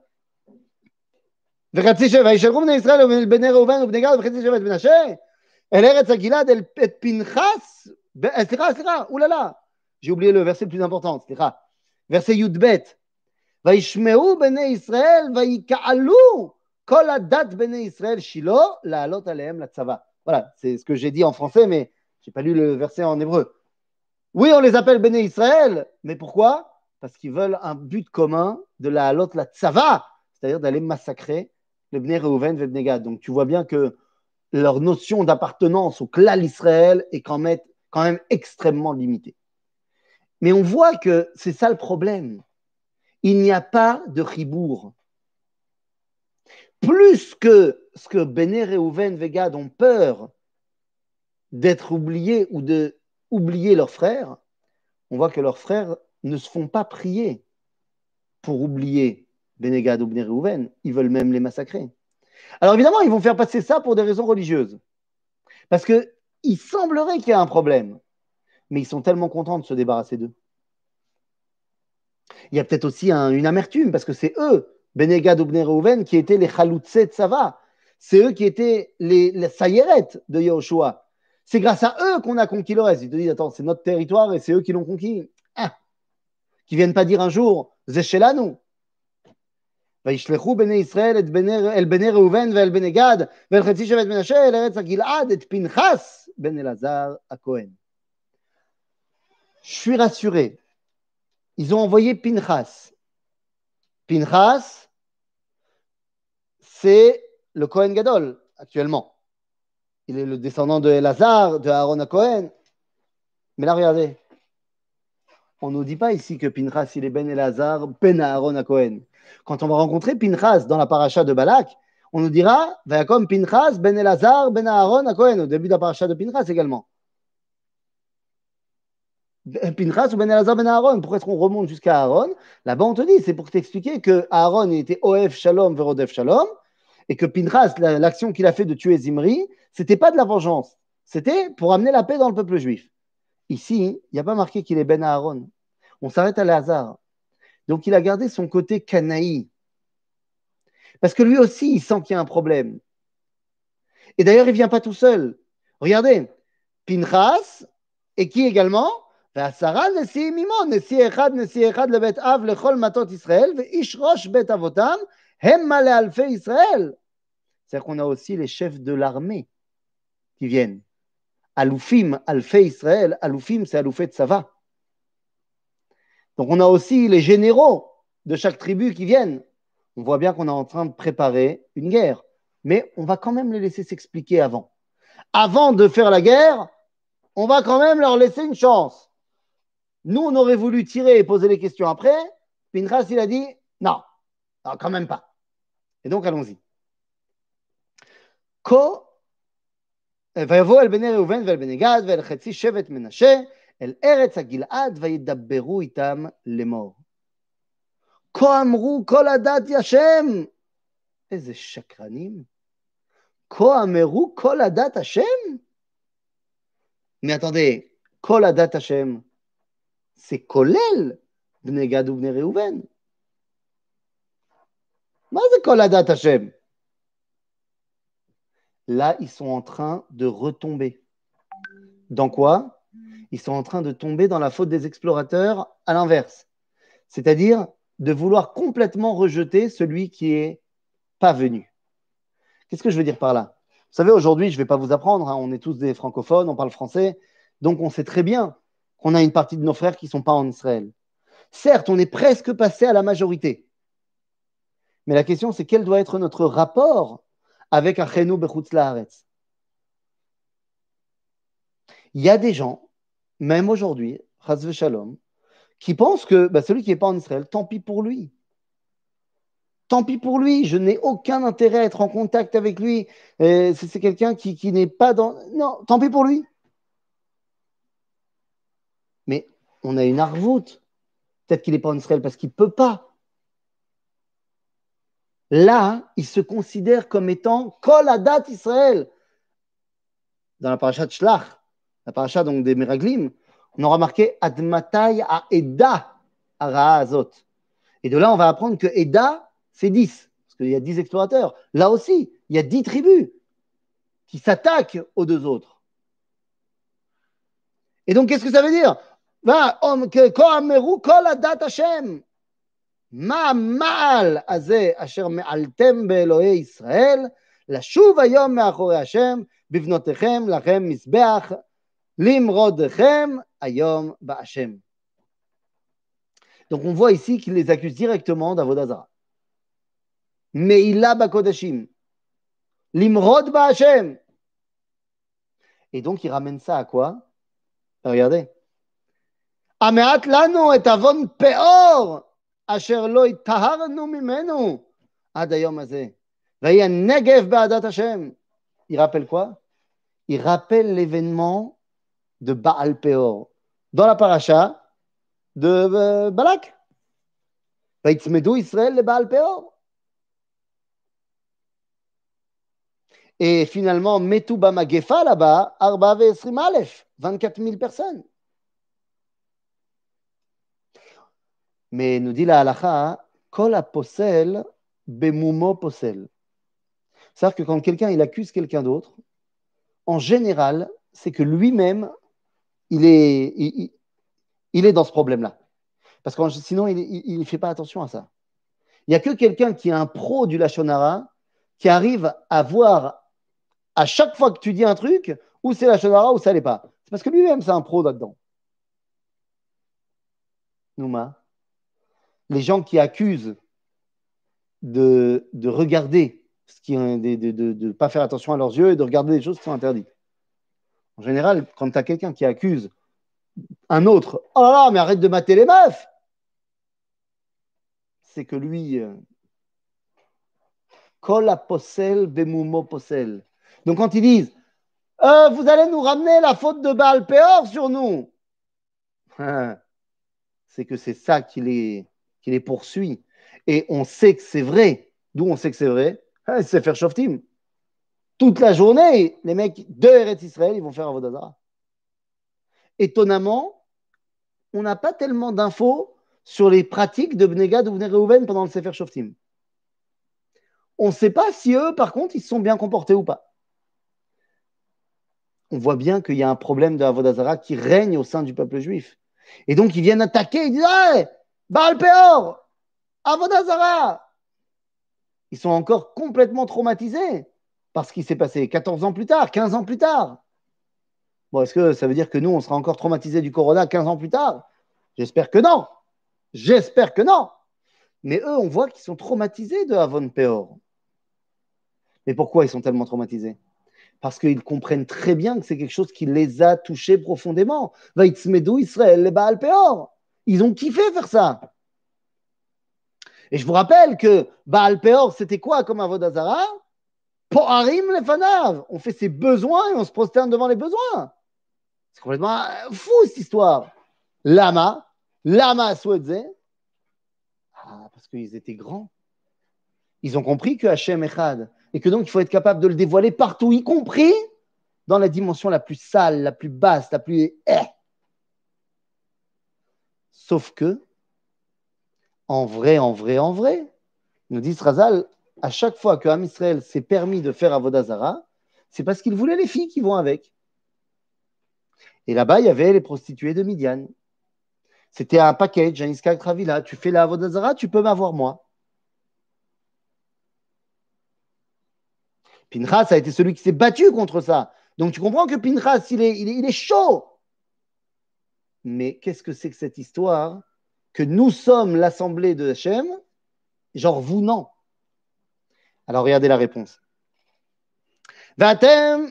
וישלחו בני ישראל ובני ראובן ובני גד וחצי שבט מנשה אל ארץ הגלעד את פנחס סליחה, oulala, j'ai oublié le verset le plus important, סליחה, verset י"ב, וישמעו בני ישראל ויקהלו כל הדת בני ישראל שילה לעלות עליהם לצבא. Voilà, c'est ce que j'ai dit en français, mais je n'ai pas lu le verset en hébreu. Oui, on les appelle Béné Israël, mais pourquoi? Parce qu'ils veulent un but commun de la halot la tzava, c'est-à-dire d'aller massacrer le Bné Reuven et Bné Gad. Donc tu vois bien que leur notion d'appartenance au clan Israël est quand même extrêmement limitée. Mais on voit que c'est ça le problème. Il n'y a pas de chibour. Plus que ce que Bné Reuven et Gad ont peur d'être oubliés ou de oublier leurs frères, on voit que leurs frères ne se font pas prier pour oublier Bné Gad ou Bné Reuven. Ils veulent même les massacrer. Alors évidemment, ils vont faire passer ça pour des raisons religieuses. Parce qu'il semblerait qu'il y a un problème. Mais ils sont tellement contents de se débarrasser d'eux. Il y a peut-être aussi une amertume, parce que c'est eux, Bné Gad ou Bné Reuven, qui étaient les Chaloutse Tzava. C'est eux qui étaient les Sayeret de Yehoshua. C'est grâce à eux qu'on a conquis le reste. Ils te disent, attends, c'est notre territoire et c'est eux qui l'ont conquis. Ah, qui ne viennent pas dire un jour, Zeshelanu. וישלחו בני ישראל אל בני ראובן ואל בני גד ואל חצי שבט מנשה אל ארץ הגלעד את פנחס בן אלעזר הכהן. Je suis rassuré. Ils ont envoyé Pinchas. Pinchas, c'est le Kohen Gadol actuellement. Il est le descendant de Elazar, de Aaron à Cohen. Mais là, regardez. On ne nous dit pas ici que Pinchas, il est Ben Elazar, Ben Aaron à Cohen. Quand on va rencontrer Pinchas dans la paracha de Balak, on nous dira Vayakom Pinchas, Ben Elazar, Ben Aaron à Cohen, au début de la paracha de Pinchas également. Pinchas ou Ben Elazar, Ben Aaron, pourquoi est-ce qu'on remonte jusqu'à Aaron? Là-bas, on te dit, c'est pour t'expliquer que Aaron était Oef Shalom, Verodef Shalom, et que Pinchas, l'action qu'il a fait de tuer Zimri, c'était pas de la vengeance, c'était pour amener la paix dans le peuple juif. Ici, il n'y a pas marqué qu'il est Ben Aaron. On s'arrête à Léazar. Donc, il a gardé son côté canaï. Parce que lui aussi, il sent qu'il y a un problème. Et d'ailleurs, il ne vient pas tout seul. Regardez, Pinchas, et qui également? Sarah, Nessi Mimon, Nessi Echad le Bet Av, Lechol Matot Israël, Ish Rosh Bet Avotam, Hem Male Alfe Israël. C'est-à-dire qu'on a aussi les chefs de l'armée qui viennent. Aloufim, Alfe Israël, Aloufim, c'est Aloufé de Sava. Donc on a aussi les généraux de chaque tribu qui viennent. On voit bien qu'on est en train de préparer une guerre. Mais on va quand même les laisser s'expliquer avant. Avant de faire la guerre, on va quand même leur laisser une chance. Nous, on aurait voulu tirer et poser les questions après. Pinchas, il a dit, non, quand même pas. Et donc, allons-y. ויבואו אל בני ראובן ואל בני גד ואל חצי שבט מנשה אל ארץ הגלעד וידברו איתם לאמור. כה אמרו כל הדת השם. איזה שקרנים. כה אמרו כל הדת השם. Mais attendez, כל הדת השם, c'est כולל בני גד ובני ראובן. מה זה כל הדת השם? là, ils sont en train de retomber. Dans quoi? Ils sont en train de tomber dans la faute des explorateurs à l'inverse. C'est-à-dire de vouloir complètement rejeter celui qui n'est pas venu. Qu'est-ce que je veux dire par là? Vous savez, aujourd'hui, je ne vais pas vous apprendre, hein, on est tous des francophones, on parle français, donc on sait très bien qu'on a une partie de nos frères qui ne sont pas en Israël. Certes, on est presque passé à la majorité. Mais la question, c'est quel doit être notre rapport avec Achenu Bechutz Laaretz? Il y a des gens, même aujourd'hui, Chas v'Shalom, qui pensent que celui qui n'est pas en Israël, tant pis pour lui. Tant pis pour lui, je n'ai aucun intérêt à être en contact avec lui. C'est quelqu'un qui n'est pas dans... Non, tant pis pour lui. Mais on a une arvoute. Peut-être qu'il n'est pas en Israël parce qu'il ne peut pas. Là, il se considère comme étant Kol Adat Israël. Dans la paracha de Shlach, la paracha donc des Meraglim, on aura marqué Admatai a Eda Ara Azot. Et de là, on va apprendre que Eda, c'est 10. Parce qu'il y a 10 explorateurs. Là aussi, il y a 10 tribus qui s'attaquent aux deux autres. Et donc, qu'est-ce que ça veut dire? Kol Adat Hashem. Ma mal azeh asher me'altem be'elohei Israel, lashuv hayom me'achorei Hashem, bivnotechem lachem mizbeach, limrodechem hayom ba'Hashem. Donc on voit ici qu'il les accuse directement d'Avodah Zara. Me'ila ba'kodashim, limrod ba'Hashem. Et donc il ramène ça à quoi? Regardez. Ameat lanu et avon peor. אשר לא יטהרנו ממנו עד היום הזה. ויהי הנגב בעדת השם. Il rappelle quoi? Il rappelle l'événement de Baal Peor dans la paracha de Balak. ויצמדו ישראל לבעל Peor. Et finalement, מתו במגפה là-bas, 24,000, 24 000 personnes. Mais nous dit la halakha, kol aposel bemumo posel. C'est-à-dire que quand quelqu'un il accuse quelqu'un d'autre, en général, c'est que lui-même, il est dans ce problème-là. Parce que sinon, il ne fait pas attention à ça. Il n'y a que quelqu'un qui est un pro du Lashon Hara qui arrive à voir à chaque fois que tu dis un truc où c'est Lashon Hara ou ça ne l'est pas. C'est parce que lui-même, c'est un pro là-dedans. Nouma. Les gens qui accusent de regarder, de ne pas faire attention à leurs yeux et de regarder des choses qui sont interdites. En général, quand tu as quelqu'un qui accuse un autre, oh là là, mais arrête de mater les meufs, c'est que lui, Kol aposel bemumo posel. Donc quand ils disent, vous allez nous ramener la faute de Baal Peor sur nous, c'est que c'est ça qui les poursuit. Et on sait que c'est vrai. D'où on sait que c'est vrai? C'est faire Shoftim. Toute la journée, les mecs de Eretz Israël, ils vont faire Avodah Zara. Étonnamment, on n'a pas tellement d'infos sur les pratiques de Bnei Gad ou Bnei Reuven pendant le Sefer Shoftim. On ne sait pas si eux, par contre, ils se sont bien comportés ou pas. On voit bien qu'il y a un problème de Avodah Zara qui règne au sein du peuple juif. Et donc, ils viennent attaquer, ils disent « Hey, Baal Peor, Avodah Zara !» Ils sont encore complètement traumatisés par ce qui s'est passé 14 ans plus tard, 15 ans plus tard. Bon, est-ce que ça veut dire que nous, on sera encore traumatisés du corona 15 ans plus tard? J'espère que non. J'espère que non. Mais eux, on voit qu'ils sont traumatisés de Avon Peor. Mais pourquoi ils sont tellement traumatisés? Parce qu'ils comprennent très bien que c'est quelque chose qui les a touchés profondément. Vaïtzmedou Israël, les Baal Peor. Ils ont kiffé faire ça. Et je vous rappelle que Baal Peor, c'était quoi comme Avodah Zara? Po'arim lefanav. On fait ses besoins et on se prosterne devant les besoins. C'est complètement fou cette histoire. Lama Swedze. Parce qu'ils étaient grands. Ils ont compris que Hachem Echad et que donc il faut être capable de le dévoiler partout, y compris dans la dimension la plus sale, la plus basse, la plus... Sauf que, en vrai, nous dit Razal, à chaque fois que Am Israël s'est permis de faire Avodah Zara, C'est parce qu'il voulait les filles qui vont avec. Et là-bas, il y avait les prostituées de Midian. C'était un package, un Iskak Travila. Tu fais la Avodazara, tu peux m'avoir moi. Pinchas a été celui qui s'est battu contre ça. Donc tu comprends que Pinchas, il est chaud. Mais qu'est-ce que c'est que cette histoire que nous sommes l'assemblée de Hachem, genre vous, non. Alors regardez la réponse. Vatem,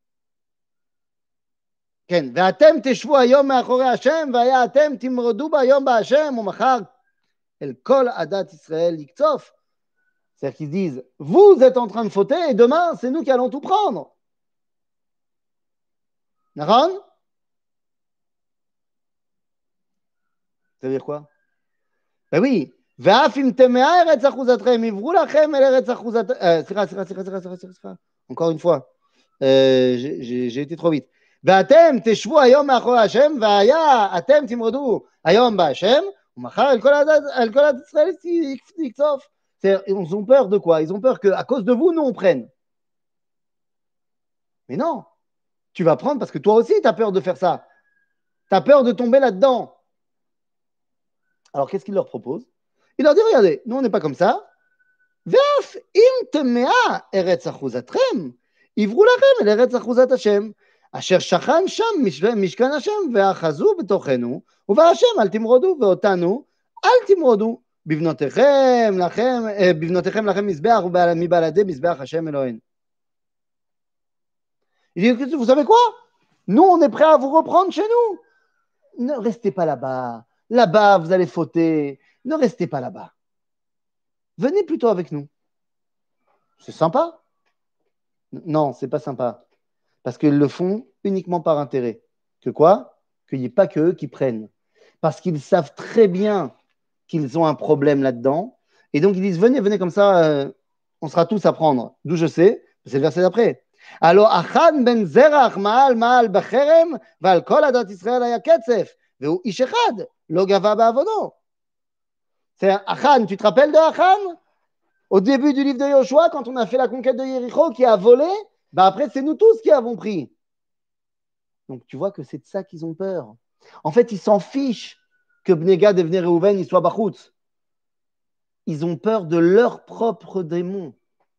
כן, ואתם תשבו היום מאחורי השם, והיה אתם תמרדו ביום בהשם, ומחר אל כל עדת ישראל יקצוף. C'est-à-dire qu'ils disent, vous êtes en train de fauter, et demain, c'est nous qui allons tout prendre. Naran? Ça veut dire quoi? Ben oui. ואף אם תמאה ארץ אחוזתכם, עברו לכם אל ארץ אחוזתכם. סליחה. Encore une fois. J'ai été trop vite. ואתם תשבו היום מאחורי השם, והיה אתם תמרדו היום בהשם, ומחר אל כל עדת ישראל יקצוף. Ils ont peur de quoi? Ils ont peur qu'à cause de vous, nous, on prenne. Mais non, tu vas prendre parce que toi aussi, tu as peur de faire ça. Tu as peur de tomber là-dedans. Alors, qu'est-ce qu'il leur propose? Il leur dit, regardez, nous, on n'est pas comme ça. ואף אם תמאה ארץ אחוזתכם, עברו לכם אל ארץ אחוזת השם, אשר שכן שם משכן השם, ואחזו בתוכנו, ובהשם אל תמרדו, ואותנו אל תמרדו. בבנותיכם לכם מזבח ומבלעדי מזבח השם אלוהינו. Il dit, vous savez quoi? Nous, on est prêts à vous reprendre chez nous. Ne restez pas là-bas. Là-bas, vous allez fauter. Ne restez pas là-bas. Venez plutôt avec nous. C'est sympa? Non, c'est pas sympa. Parce qu'ils le font uniquement par intérêt. Que quoi? Qu'il n'y ait pas qu'eux qui prennent. Parce qu'ils savent très bien qu'ils ont un problème là-dedans. Et donc, ils disent, venez comme ça, on sera tous à prendre. D'où je sais, c'est le verset d'après. Alors, Achan ben Zerach ma'al b'cherem, ועל כל עדת ישראל היה קצף, והוא איש אחד, לא גבה בעבודו. C'est Achan, tu te rappelles de Achan? Au début du livre de Yoshua, quand on a fait la conquête de Yéricho, qui a volé, bah après, c'est nous tous qui avons pris. Donc, tu vois que c'est de ça qu'ils ont peur. En fait, ils s'en fichent que Bnei Gad et Bnei Reuven, ils soient Bachoutz. Ils ont peur de leur propre démon.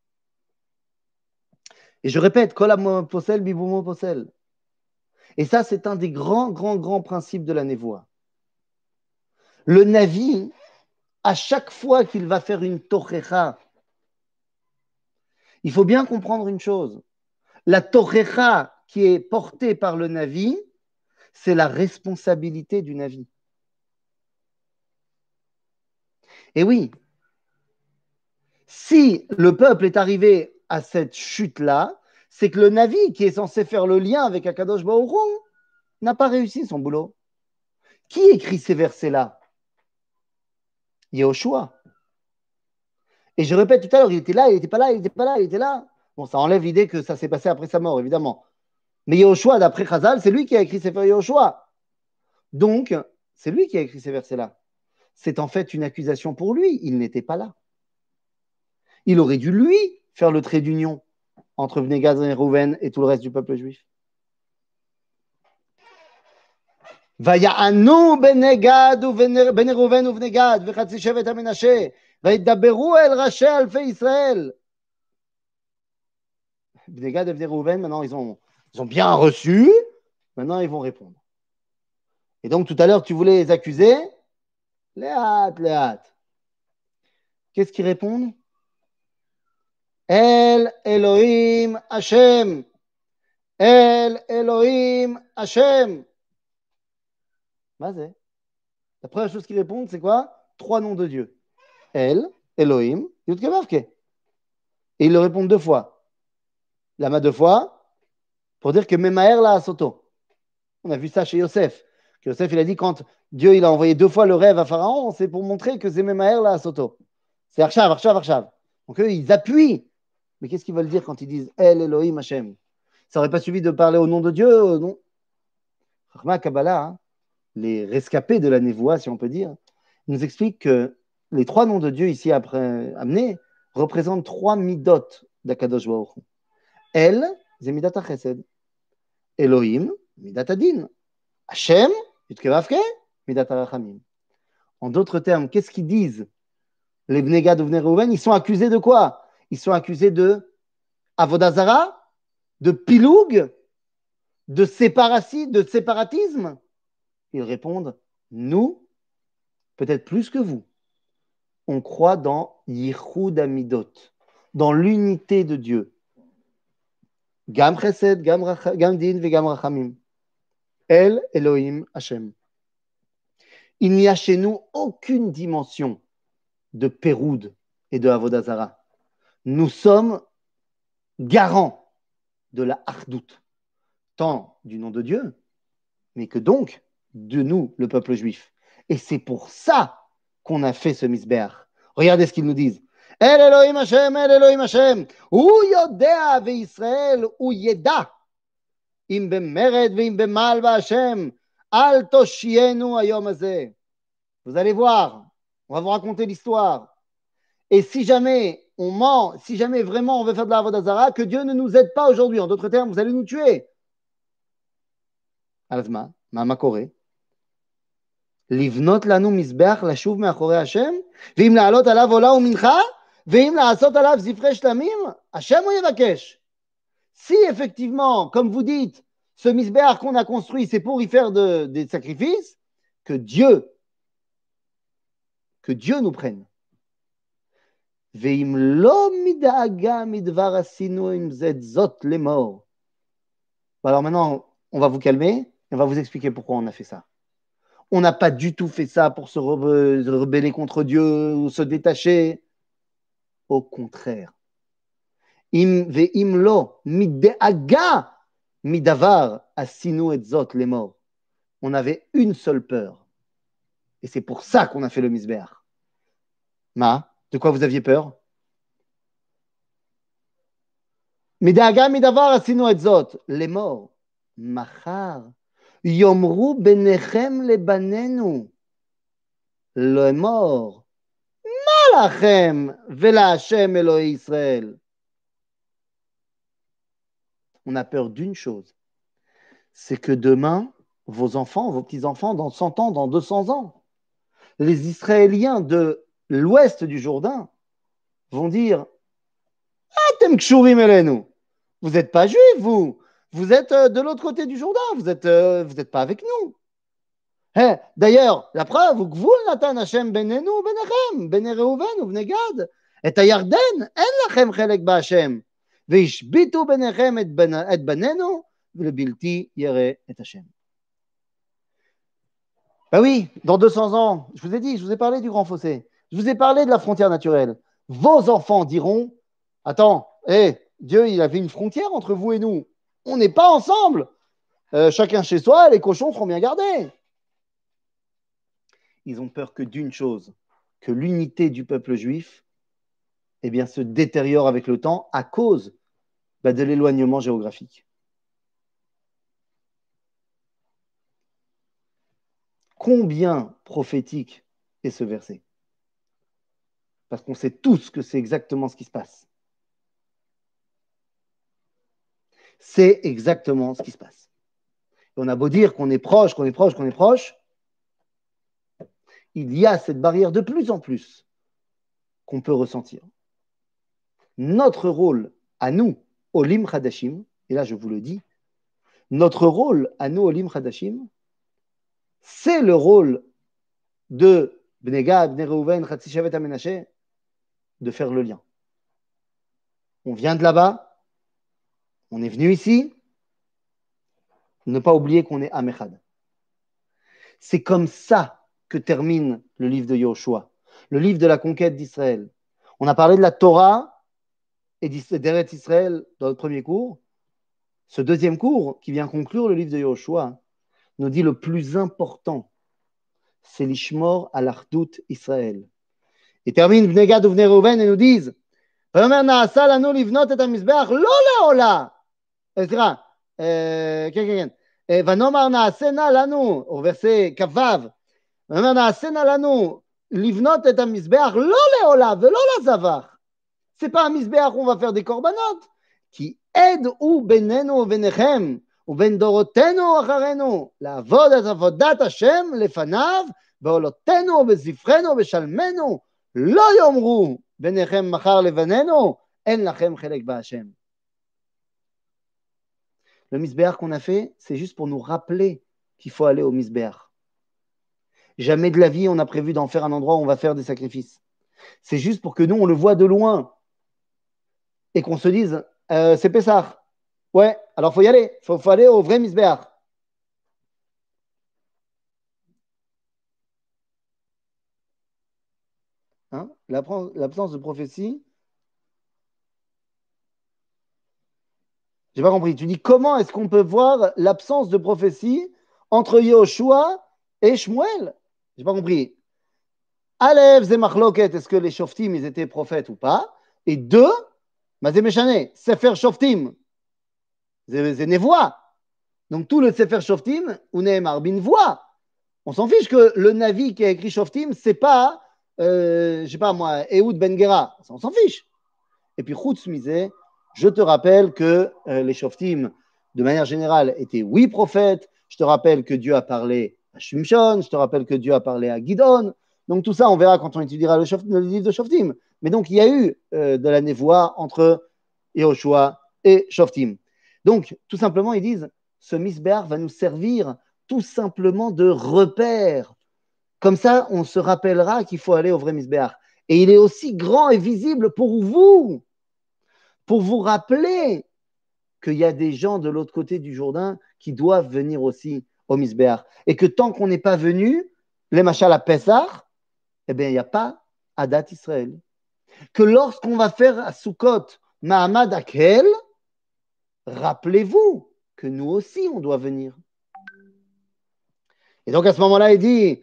Et je répète, Kol ha-posel bibumo posel. Et ça, c'est un des grands principes de la névoie. Le Navi, à chaque fois qu'il va faire une tochecha, il faut bien comprendre une chose. La tochecha qui est portée par le Navi, c'est la responsabilité du Navi. Et oui, si le peuple est arrivé à cette chute-là, c'est que le Navi, qui est censé faire le lien avec Akadosh Baruch Hu, n'a pas réussi son boulot. Qui écrit ces versets-là? Yehoshua. Et je répète tout à l'heure, il était là, il n'était pas là, il n'était pas là, il était là. Bon, ça enlève l'idée que ça s'est passé après sa mort, évidemment. Mais Yehoshua, d'après Chazal, c'est lui qui a écrit Sefer Yehoshua. Donc, c'est lui qui a écrit ces versets-là. C'est en fait une accusation pour lui. Il n'était pas là. Il aurait dû, lui, faire le trait d'union entre Bnei Gad et Reuven et tout le reste du peuple juif. ויענו בני גד ובני ראובן ובני גד וחצי שבט המנשה וידברו אל ראשי אלפי ישראל. Bnei Gad et Bnei Reuven, maintenant ils ont bien reçu, maintenant ils vont répondre. Et donc tout à l'heure tu voulais les accuser, les hâte. Qu'est-ce qu'ils répondent? El Elohim Hashem, El Elohim Hashem. La première chose qu'ils répondent, c'est quoi? 3 noms de Dieu. El, Elohim, Yud-Keh Vav-Keh. Et ils le répondent 2 fois. Lama 2 fois, pour dire que Memaher la Soto. On a vu ça chez Yosef. Que Yosef, il a dit quand Dieu il a envoyé 2 fois le rêve à Pharaon, c'est pour montrer que c'est Memaher la Soto. C'est Arshav. Donc eux, ils appuient. Mais qu'est-ce qu'ils veulent dire quand ils disent El, Elohim, Hashem? Ça n'aurait pas suffi de parler au nom de Dieu, non? Chachma Kabbalah, hein, les rescapés de la névoie, si on peut dire, nous expliquent que les 3 noms de Dieu ici après amenés représentent 3 midot d'Akadosh Baruch Hu. El, c'est Midat HaChesed. Elohim, Midat HaDin. Hashem, Yudke Vavke, Midat HaRachamim. En d'autres termes, qu'est-ce qu'ils disent les Bnei Gad ou Bnei Reuven? Ils sont accusés de quoi? Ils sont accusés de Avodah Zara, de Piloug, de séparatisme. Ils répondent, nous, peut-être plus que vous, on croit dans Yichud Amidot, dans l'unité de Dieu. Gam Chesed, Gam Din, Vegam Rachamim. El Elohim Hashem. Il n'y a chez nous aucune dimension de Péroud et de Avodah Zara. Nous sommes garants de la Achdout, tant du nom de Dieu, mais que donc de nous, le peuple juif. Et c'est pour ça qu'on a fait ce misbéach. Regardez ce qu'ils nous disent. El Elohim Hashem, El Elohim Hashem. Hu yodea ve'Yisrael hu yeda. Im bemered ve'im bemal Hashem. Al toshienu hayom hazeh. Vous allez voir, on va vous raconter l'histoire. Et si jamais on ment, si jamais vraiment on veut faire de la Avodah Zara, que Dieu ne nous aide pas aujourd'hui. En d'autres termes, vous allez nous tuer. Alazma, Mama Koré. לבנות לנו מזבח לשוב מאחורי השם, ואם לעלות עליו עולה ומנחה, ואם לעשות עליו זפרי שלמים, השם הוא יבקש. Si effectivement, comme vous dites, ce misbéach qu'on a construit, c'est pour y faire des sacrifices, que Dieu nous prenne. ואם לא מדאגה מדבר עשינו עם זאת לאמור. Alors maintenant, on va vous calmer, et on va vous expliquer pourquoi on a fait ça. On n'a pas du tout fait ça pour se rebeller contre Dieu ou se détacher. Au contraire. Im ve'im lo mid'aga midavar asinu et zot les morts. On avait une seule peur. Et c'est pour ça qu'on a fait le misbéach. De quoi vous aviez peur? Mid'aga midavar asinu et zot les morts. Machar. יאמרו ביניכם לבנינו לאמור מה לכם ולהשם אלוהי ישראל. On a peur d'une chose, c'est que demain, vos enfants, vos petits-enfants, dans 100 ans, dans 200 ans, les Israéliens de l'ouest du Jourdain vont dire Atem kshurim elenu. Vous n'êtes pas juifs, vous. Vous êtes de l'autre côté du Jourdain, vous n'êtes pas avec nous. D'ailleurs, la preuve, Gvul Natan Hashem benenu benechem, bene Reuven ou bene Gad, et à Yarden, en lachem chelek b'Hashem, veishbitu benechem et banenu, v'lebilti yere et Hashem. Ben oui, dans 200 ans, je vous ai dit, je vous ai parlé du grand fossé, je vous ai parlé de la frontière naturelle. Vos enfants diront, attends, Dieu, il avait une frontière entre vous et nous. On n'est pas ensemble. Chacun chez soi, les cochons seront bien gardés. Ils ont peur que d'une chose, que l'unité du peuple juif se détériore avec le temps à cause de l'éloignement géographique. Combien prophétique est ce verset? Parce qu'on sait tous que c'est exactement ce qui se passe. C'est exactement ce qui se passe. Et on a beau dire qu'on est proche, il y a cette barrière de plus en plus qu'on peut ressentir. Notre rôle à nous, Olim Chadashim, et là je vous le dis, notre rôle à nous, Olim Chadashim, c'est le rôle de Bnei Gad, Bnei Reuven, Chatzi Shevet HaMenaché, de faire le lien. On vient de là-bas, on est venu ici, ne pas oublier qu'on est Amechad. C'est comme ça que termine le livre de Yoshua, le livre de la conquête d'Israël. On a parlé de la Torah et d'Eretz Israël dans le premier cours. Ce deuxième cours, qui vient conclure le livre de Yoshua, nous dit le plus important, c'est l'Ishmor à l'Achdout Israël. Et termine Bnei Gad ou Bnei Reuven et nous disent ויאמר נעשה לנו לבנות את המזבח לא לעולה. סליחה, כן. ונאמר נעשנה לנו, או ורסי כ"ו, ונאמר נעשנה לנו לבנות את המזבח לא לעולה ולא לזבח. C'est pas un misbéach où on va faire des corbanotes, qui עדו בינינו וביניכם ובין דורותינו אחרינו לעבוד את עבודת השם לפניו בעולותינו ובזבחנו ובשלמנו לא יאמרו ביניכם מחר לבנינו אין לכם חלק בהשם. Le misbéach qu'on a fait, c'est juste pour nous rappeler qu'il faut aller au misbéach. Jamais de la vie, on a prévu d'en faire un endroit où on va faire des sacrifices. C'est juste pour que nous, on le voit de loin et qu'on se dise, c'est Pessah. Ouais, alors il faut y aller. Il faut aller au vrai misbéach. Hein? L'absence de prophétie. J'ai pas compris. Tu dis comment est-ce qu'on peut voir l'absence de prophétie entre Yehoshua et Shmuel? J'ai pas compris. Aleph, c'est machloket, est-ce que les shoftim, ils étaient prophètes ou pas? Et deux, mazé meshane, sefer shoftim, c'est nevoa. Donc tout le sefer shoftim, ou neemar bin voix. On s'en fiche que le navi qui a écrit shoftim, c'est pas, je sais pas moi, Ehud Ben Gera. On s'en fiche. Et puis chutz misé, je te rappelle que les shoftim, de manière générale, étaient oui prophètes. Je te rappelle que Dieu a parlé à Shimshon. Je te rappelle que Dieu a parlé à Gidon. Donc tout ça, on verra quand on étudiera le livre de Shoftim. Mais donc il y a eu de la névoie entre Yehoshua et Shoftim. Donc tout simplement, ils disent, ce misbéach va nous servir tout simplement de repère. Comme ça, on se rappellera qu'il faut aller au vrai misbéach. Et il est aussi grand et visible pour vous rappeler qu'il y a des gens de l'autre côté du Jourdain qui doivent venir aussi au misbéach. Et que tant qu'on n'est pas venu, les machal à Pessah, eh bien, il n'y a pas Adat Israël. Que lorsqu'on va faire à Sukkot Mahamad Akel, rappelez-vous que nous aussi, on doit venir. Et donc, à ce moment-là, il dit,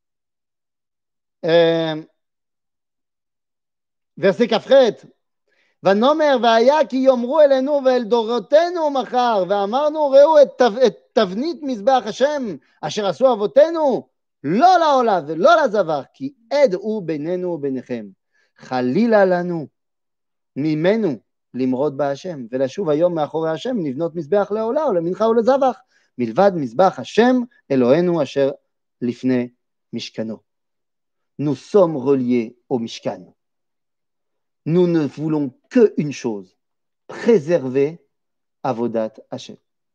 verset Kafret, ונאמר והיה כי יאמרו אלינו ואל דורותינו מחר ואמרנו ראו את תבנית מזבח השם אשר עשו אבותינו לא לעולה ולא לזבח כי עד הוא בינינו וביניכם חלילה לנו ממנו למרוד בהשם ולשוב היום מאחורי השם לבנות מזבח לעולה או למנחה או לזבח מלבד מזבח השם אלוהינו אשר לפני משכנו. Nous sommes reliés au Mishkan. Nous ne voulons qu'une chose, préserver Avodat Hashem.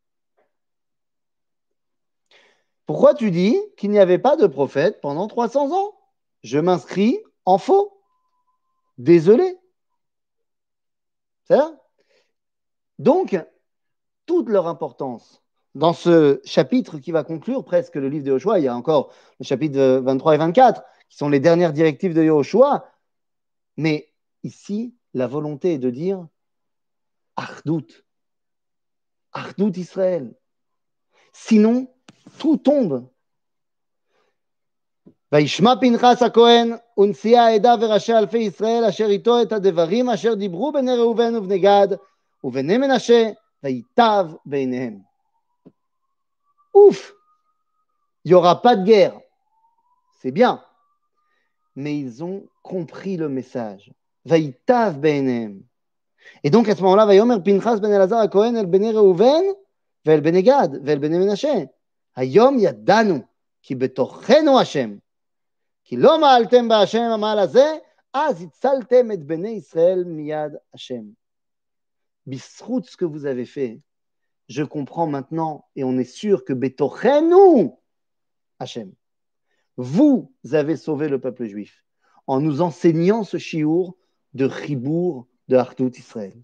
Pourquoi tu dis qu'il n'y avait pas de prophète pendant 300 ans? Je m'inscris en faux. Désolé. C'est ça? Donc, toute leur importance dans ce chapitre qui va conclure presque le livre de Yehoshua, il y a encore le chapitre 23 et 24 qui sont les dernières directives de Yehoshua, mais ici, la volonté est de dire Achdout Israël. Sinon, tout tombe. וישמע פנחס הכהן ונשיאי העדה וראשי אלפי ישראל אשר איתו את הדברים אשר דיברו בני ראובן ובני גד ובני מנשה וייטב בעיניהם. Ouf, il n'y aura pas de guerre. C'est bien. Mais ils ont compris le message. וייטב בעיניהם. Et donc à ce moment-là, ויאמר פנחס בן אלעזר הכהן אל בני ראובן ואל בני גד ואל בני מנשה. היום ידענו כי בתוכנו השם. כי לא מעלתם בהשם המעל הזה, אז הצלתם את בני ישראל מיד השם. בזכות ce que vous avez fait, je comprends maintenant et on est sûr que בתוכנו השם. Vous avez sauvé le peuple juif en nous enseignant ce chiour de Chibour de Achdout Israël.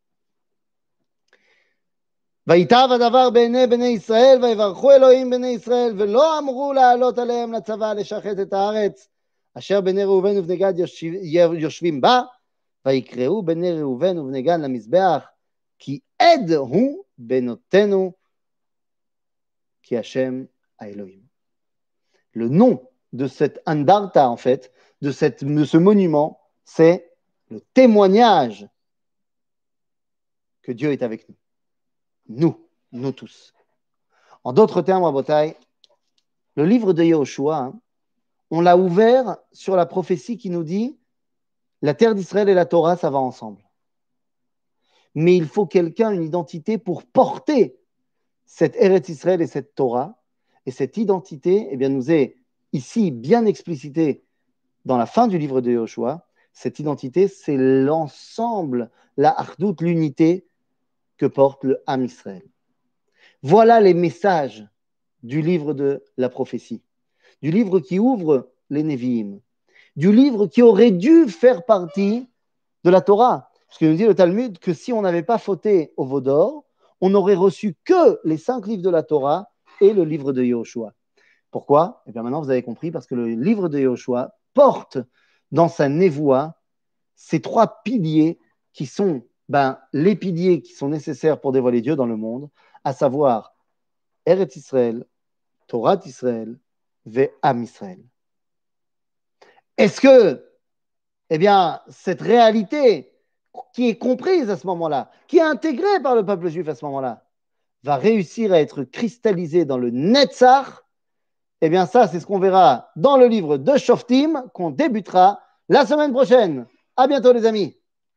ויטב הדבר בעיני בני ישראל ויברכו אלוהים בני ישראל ולא אמרו לעלות עליהם לצבא לשחט את הארץ אשר בני ראובן ובני גד יושבים בה ויקראו בני ראובן ובני גד למזבח כי עד הוא בנותינו כי השם האלוהים. Le nom de cette andarta en fait, de ce monument, c'est le témoignage que Dieu est avec nous. Nous tous. En d'autres termes, Rabotai, le livre de Yehoshua, on l'a ouvert sur la prophétie qui nous dit la terre d'Israël et la Torah, ça va ensemble. mais il faut quelqu'un, une identité pour porter cette Eretz Israël et cette Torah. Et cette identité, eh bien, nous est ici bien explicitée dans la fin du livre de Yoshua. Cette identité, c'est l'ensemble, la Ardout, l'unité que porte le Ham Israël. Voilà les messages du livre de la prophétie, du livre qui ouvre les Nevi'im, du livre qui aurait dû faire partie de la Torah. Parce que nous dit le Talmud que si on n'avait pas fauté au veau d'or, on n'aurait reçu que les 5 livres de la Torah et le livre de Yoshua. Pourquoi? Eh bien maintenant vous avez compris, parce que le livre de Yoshua porte dans sa névoie ces 3 piliers qui sont les piliers qui sont nécessaires pour dévoiler Dieu dans le monde, à savoir Eretz Israël, Torah Israël, Ve'am Israël. Est-ce que, eh bien, cette réalité qui est comprise à ce moment-là, qui est intégrée par le peuple juif à ce moment-là, va réussir à être cristallisée dans le Netzach? Eh bien, ça, c'est ce qu'on verra dans le livre de Shoftim, qu'on débutera la semaine prochaine. À bientôt, les amis.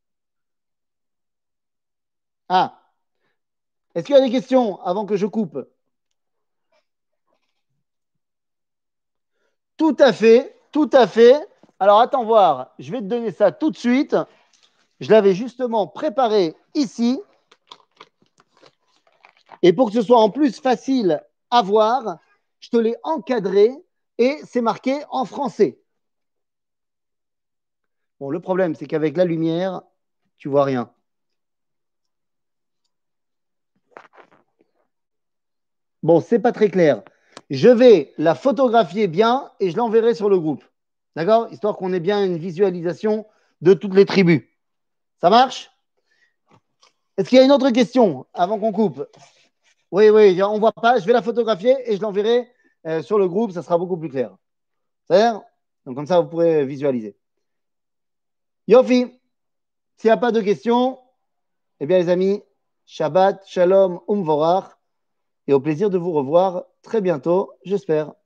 Ah, est-ce qu'il y a des questions avant que je coupe? Tout à fait, tout à fait. Alors, attends voir, je vais te donner ça tout de suite. Je l'avais justement préparé ici. Et pour que ce soit en plus facile à voir, je te l'ai encadré et c'est marqué en français. Bon, le problème, c'est qu'avec la lumière, tu vois rien. Bon, c'est pas très clair. Je vais la photographier bien et je l'enverrai sur le groupe. D'accord? Histoire qu'on ait bien une visualisation de toutes les tribus. Ça marche? Est-ce qu'il y a une autre question avant qu'on coupe? Oui, on ne voit pas. Je vais la photographier et je l'enverrai sur le groupe. Ça sera beaucoup plus clair. C'est-à-dire? Donc, comme ça, vous pourrez visualiser. Yofi, s'il n'y a pas de questions, eh bien, les amis, Shabbat, Shalom, Umvorach, et au plaisir de vous revoir très bientôt, j'espère.